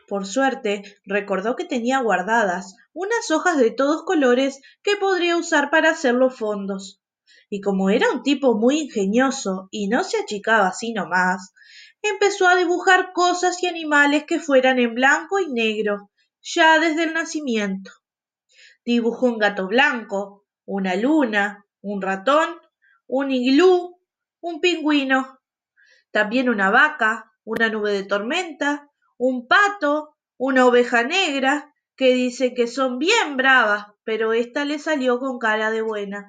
Por suerte, recordó que tenía guardadas unas hojas de todos colores que podría usar para hacer los fondos. Y como era un tipo muy ingenioso y no se achicaba así nomás, empezó a dibujar cosas y animales que fueran en blanco y negro, ya desde el nacimiento. Dibujó un gato blanco, una luna, un ratón, un iglú, un pingüino, también una vaca, una nube de tormenta, un pato, una oveja negra, que dice que son bien bravas, pero esta le salió con cara de buena.